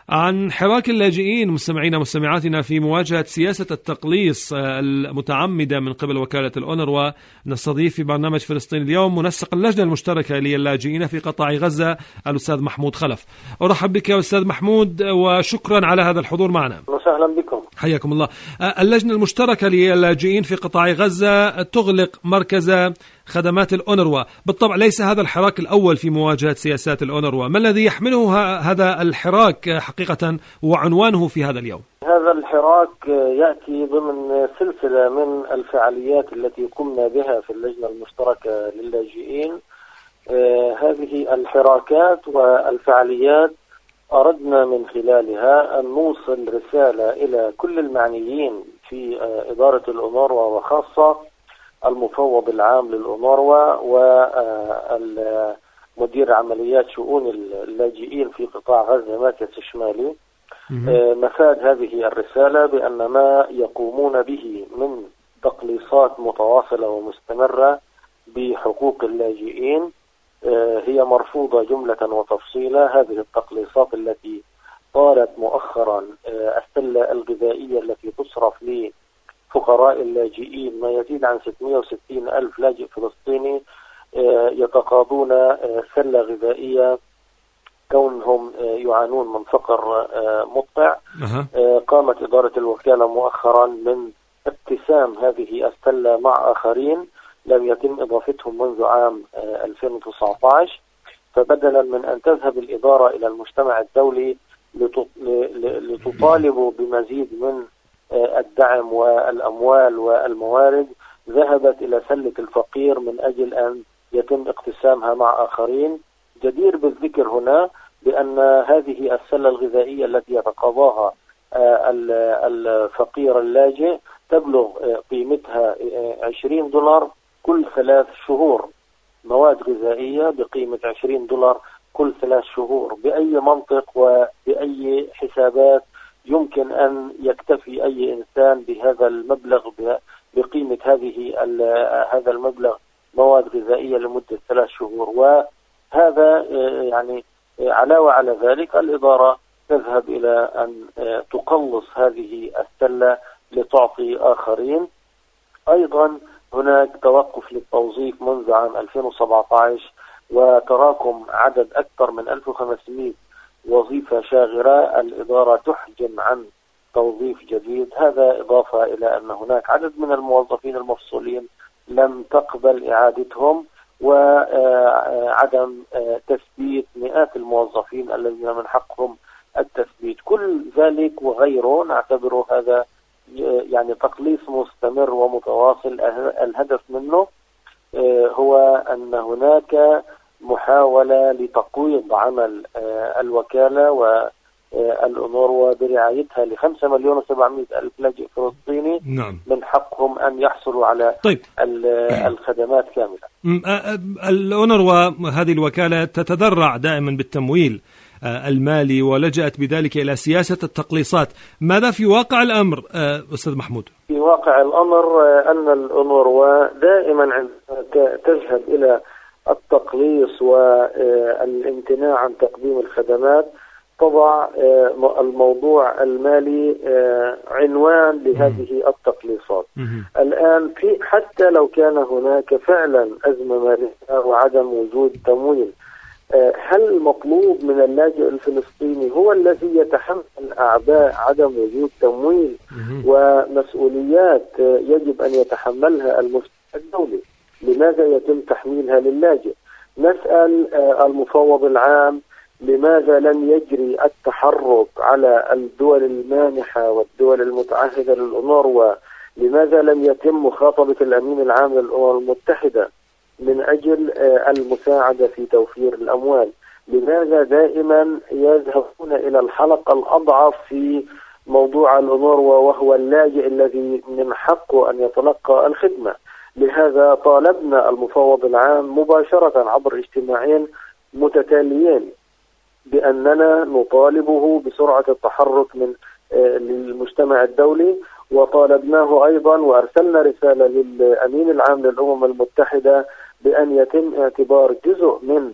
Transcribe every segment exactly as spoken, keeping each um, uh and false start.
عن حراك اللاجئين مستمعينا مستمعاتنا في مواجهة سياسة التقليص المتعمدة من قبل وكالة الأونروا. نستضيف في برنامج فلسطين اليوم منسق اللجنة المشتركة للاجئين في قطاع غزة الأستاذ محمود خلف. أرحب بك يا أستاذ محمود وشكرا على هذا الحضور معنا. وسهلا بكم. حياكم الله. اللجنة المشتركة للاجئين في قطاع غزة تغلق مركز خدمات الأونروا. بالطبع ليس هذا الحراك الأول في مواجهة سياسات الأونروا. ما الذي يحمله هذا الحراك حقيقة وعنوانه في هذا اليوم؟ هذا الحراك يأتي ضمن سلسلة من الفعاليات التي قمنا بها في اللجنة المشتركة للاجئين. آه هذه الحراكات والفعاليات أردنا من خلالها أن نوصل رسالة إلى كل المعنيين في آه إدارة الأونروا وخاصة المفوض العام للأونروا ومدير عمليات شؤون اللاجئين في قطاع غزة مركز الشمالي. مفاد هذه الرسالة بأن ما يقومون به من تقليصات متواصلة ومستمرة بحقوق اللاجئين هي مرفوضة جملة وتفصيلا. هذه التقليصات التي طالت مؤخرا السلة الغذائية التي تصرف لفقراء اللاجئين ما يزيد عن ستمائة وستين ألف لاجئ فلسطيني يتقاضون سلة غذائية كونهم يعانون من فقر مدقع. قامت إدارة الوكالة مؤخرا من ابتسام هذه السلة مع آخرين لم يتم إضافتهم منذ عام ألفين وتسعة عشر. فبدلا من أن تذهب الإدارة إلى المجتمع الدولي لتطالبوا بمزيد من الدعم والأموال والموارد، ذهبت إلى سلة الفقير من أجل أن يتم اقتسامها مع آخرين. جدير بالذكر هنا بأن هذه السلة الغذائية التي يتقاضاها الفقير اللاجئ تبلغ قيمتها عشرين دولار كل ثلاث شهور. مواد غذائية بقيمة عشرين دولار كل ثلاث شهور. بأي منطق وبأي حسابات يمكن أن يكتفي أي إنسان بهذا المبلغ بقيمة هذه هذا المبلغ مواد غذائية لمدة ثلاث شهور؟ وهذا يعني علاوة على ذلك الإدارة تذهب إلى أن تقلص هذه السلة لتعطي آخرين. أيضا هناك توقف للتوظيف منذ عام ألفين وسبعة عشر وتراكم عدد أكثر من ألف وخمسمائة وظيفة شاغرة. الإدارة تحجم عن توظيف جديد. هذا إضافة إلى أن هناك عدد من الموظفين المفصولين لم تقبل إعادتهم، وعدم تثبيت مئات الموظفين الذين من حقهم التثبيت. كل ذلك وغيره نعتبره هذا يعني تقليص مستمر ومتواصل. الهدف منه هو أن هناك محاولة لتقويض عمل الوكالة والأونروا برعايتها لخمسة مليون وسبعمائة ألف لاجئ فلسطيني. نعم. من حقهم أن يحصلوا على طيب. الخدمات كاملة. الأونروا هذه الوكالة تتذرع دائما بالتمويل المالي ولجأت بذلك إلى سياسة التقليصات. ماذا في واقع الأمر أستاذ محمود؟ في واقع الأمر أن الأونروا دائما عندما تذهب إلى التقليص والامتناع عن تقديم الخدمات تضع الموضوع المالي عنوان لهذه التقليصات. الآن في حتى لو كان هناك فعلا أزمة مالية وعدم وجود تمويل، هل المطلوب من اللاجئ الفلسطيني هو الذي يتحمل أعباء عدم وجود تمويل ومسؤوليات يجب أن يتحملها المجتمع الدولي؟ لماذا يتم تحميلها للاجئ؟ نسأل المفوض العام لماذا لم يجري التحرك على الدول المانحة والدول المتعهدة للأونروا؟ لماذا لم يتم مخاطبة الأمين العام للأمم المتحدة من أجل المساعدة في توفير الأموال؟ لماذا دائما يذهبون إلى الحلقة الأضعف في موضوع الأونروا وهو اللاجئ الذي من حقه أن يتلقى الخدمة؟ لهذا طالبنا المفوض العام مباشرة عبر اجتماعين متتاليين بأننا نطالبه بسرعة التحرك من للمجتمع الدولي، وطالبناه أيضا وأرسلنا رسالة للأمين العام للأمم المتحدة بأن يتم اعتبار جزء من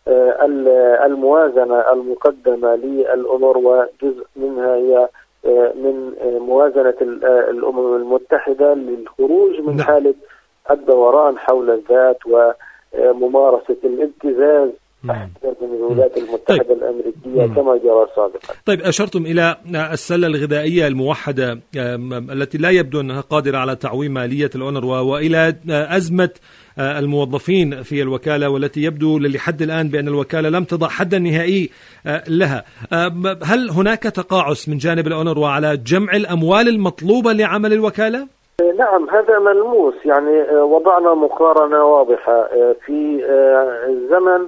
الموازنة المقدمة للأونروا جزء منها هي من موازنة الأمم المتحدة للخروج من حالة الدوران حول الذات وممارسة الابتزاز من الولايات المتحدة طيب. الأمريكية كما جرى سابقا. طيب أشرتم إلى السلة الغذائية الموحدة التي لا يبدو أنها قادرة على تعويم مالية الأونروا، وإلى أزمة الموظفين في الوكالة والتي يبدو لحد الآن بأن الوكالة لم تضع حدا نهائي لها. هل هناك تقاعس من جانب الأونروا على جمع الأموال المطلوبة لعمل الوكالة؟ نعم هذا ملموس، يعني وضعنا مقارنة واضحة في الزمن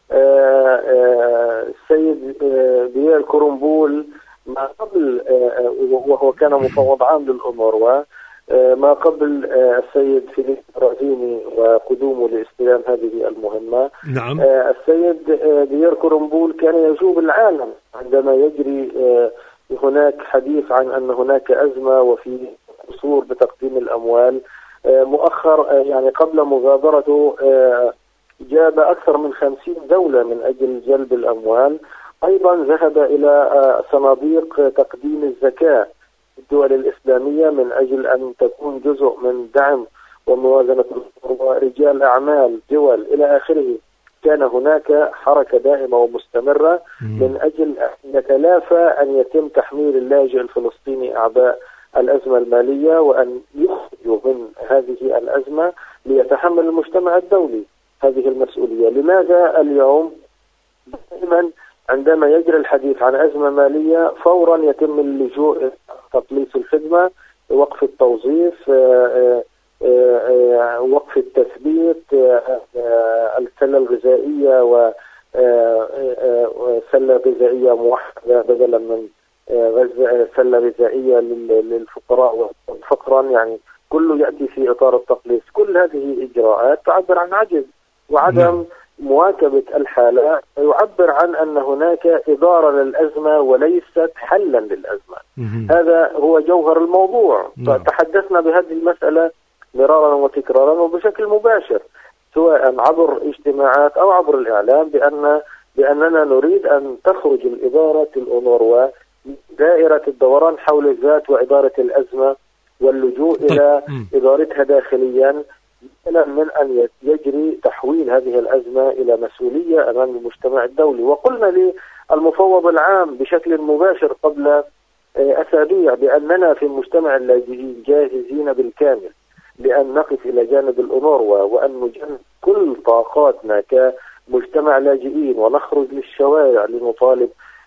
السيد بيير كورنبول ما قبل، وهو كان مفوض عام للأونروا، ما قبل السيد فيليب رازيني وقدومه لاستلام هذه المهمة. نعم. السيد بيير كورنبول كان يجوب العالم عندما يجري هناك حديث عن أن هناك أزمة وفي قصور بتقديم الأموال. مؤخر يعني قبل مغادرته جاب أكثر من خمسين دولة من أجل جلب الأموال. أيضا ذهب إلى صناديق تقديم الزكاة الدول الإسلامية من أجل أن تكون جزء من دعم وموازنة رجال أعمال دول إلى آخره. كان هناك حركة دائمة ومستمرة من أجل أن يتلافى أن يتم تحميل اللاجئ الفلسطيني أعباء الأزمة المالية، وأن يخرجوا من هذه الأزمة ليتحمل المجتمع الدولي هذه المسؤولية. لماذا اليوم دائما عندما يجري الحديث عن أزمة مالية فورا يتم اللجوء إلى تقليص الخدمة، وقف التوظيف، وقف التثبيت، السلة الغذائية وسلة غذائية موحدة بدلا من سلة غذائية للفقراء فقرا، يعني كله يأتي في إطار التقليص. كل هذه إجراءات تعبر عن عجز وعدم مواكبة الحالة، يعبر عن أن هناك إدارة للأزمة وليست حلا للأزمة. هذا هو جوهر الموضوع. تحدثنا بهذه المسألة مرارا وتكرارا وبشكل مباشر سواء عبر اجتماعات أو عبر الإعلام بأن بأننا نريد أن تخرج الإدارة الأونروا من دائرة الدوران حول الذات وإدارة الأزمة واللجوء إلى إدارتها داخليا، بدلا من أن يجري تحويل هذه الأزمة إلى مسؤولية أمام المجتمع الدولي. وقلنا للمفوض العام بشكل مباشر قبل أسابيع بأننا في مجتمع اللاجئين جاهزين بالكامل لأن نقف إلى جانب الأونروا وأن نجند كل طاقاتنا كمجتمع لاجئين ونخرج للشوارع لنطالب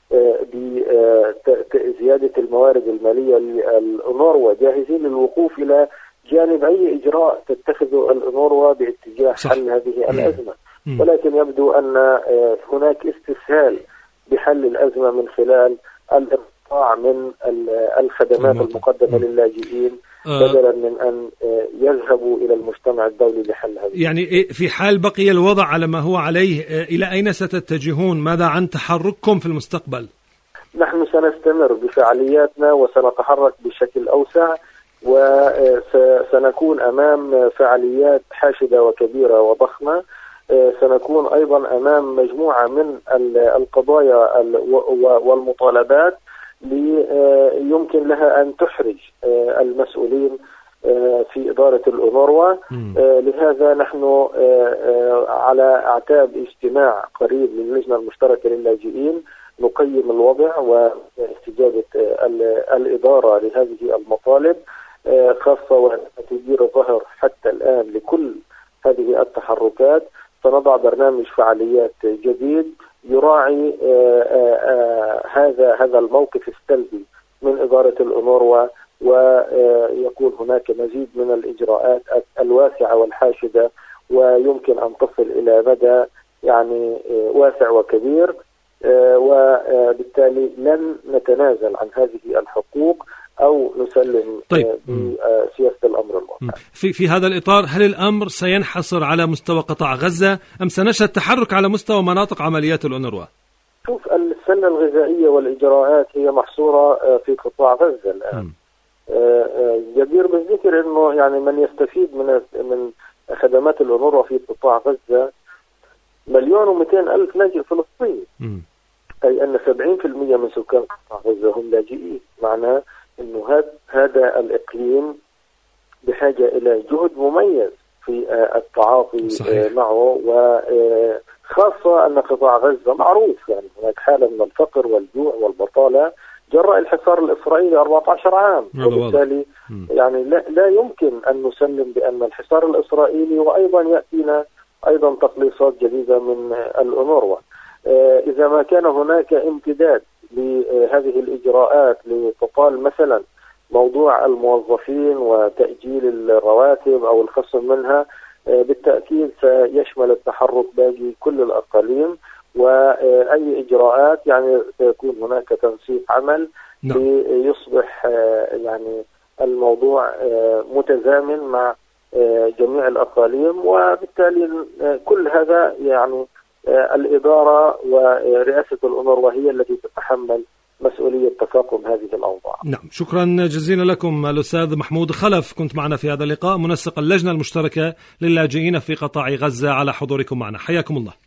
بزيادة الموارد المالية للأونروا، جاهزين للوقوف إلى جانب أي إجراء تتخذه الأونروا باتجاه حل هذه الأزمة. ولكن يبدو أن هناك استسهال بحل الأزمة من خلال الإقطاع من الخدمات المقدمة للاجئين بدلا من أن يذهبوا إلى المجتمع الدولي لحل هذه. يعني في حال بقي الوضع على ما هو عليه إلى أين ستتجهون؟ ماذا عن تحرككم في المستقبل؟ نحن سنستمر بفعالياتنا وسنتحرك بشكل أوسع، وسنكون أمام فعاليات حاشدة وكبيرة وضخمة. سنكون أيضا أمام مجموعة من القضايا والمطالبات يمكن لها أن تحرج المسؤولين في إدارة الأونروا. لهذا نحن على أعتاب اجتماع قريب للجنة المشتركة للاجئين نقيم الوضع واستجابة الإدارة لهذه المطالب، خاصة وتدير الظهر حتى الآن لكل هذه التحركات. سنضع برنامج فعاليات جديد يراعي هذا هذا الموقف السلبي من إدارة الأونروا، ويكون هناك مزيد من الإجراءات الواسعة والحاشدة ويمكن أن تصل إلى مدى يعني واسع وكبير، وبالتالي لن نتنازل عن هذه الحقوق أو نسلم طيب. بسياسة الأمر الواقع. في في هذا الإطار هل الأمر سينحصر على مستوى قطاع غزة أم سنشهد تحرك على مستوى مناطق عمليات الأونروا؟ شوف، السلة الغذائية والإجراءات هي محصورة في قطاع غزة الآن. جدير بالذكر أنه يعني من يستفيد من من خدمات الأونروا في قطاع غزة مليون ومئتين ألف لاجئ فلسطيني، م. أي أن سبعين بالمئة من سكان قطاع غزة هم لاجئين. معناه أنه هذا الإقليم بحاجة إلى جهد مميز في التعاطي صحيح. معه، وخاصة أن قطاع غزة معروف يعني هناك حالة من الفقر والجوع والبطالة جراء الحصار الإسرائيلي أربعة عشر عام، وبالتالي يعني لا, لا يمكن أن نسلم بأن الحصار الإسرائيلي وأيضا يأتينا أيضا تقليصات جديدة من الأونروا. إذا ما كان هناك امتداد لهذه الإجراءات لتطال مثلا موضوع الموظفين وتأجيل الرواتب أو الخصم منها، بالتأكيد سيشمل التحرك باقي كل الأقاليم، وأي إجراءات يعني سيكون هناك تنسيق عمل ليصبح يعني الموضوع متزامن مع جميع الأقاليم، وبالتالي كل هذا يعني الإدارة ورئاسة الأونروا هي التي تتحمل مسؤولية تفاقم هذه الأوضاع. نعم، شكرا جزيلا لكم الأستاذ محمود خلف، كنت معنا في هذا اللقاء، منسق اللجنة المشتركة للاجئين في قطاع غزة، على حضوركم معنا. حياكم الله.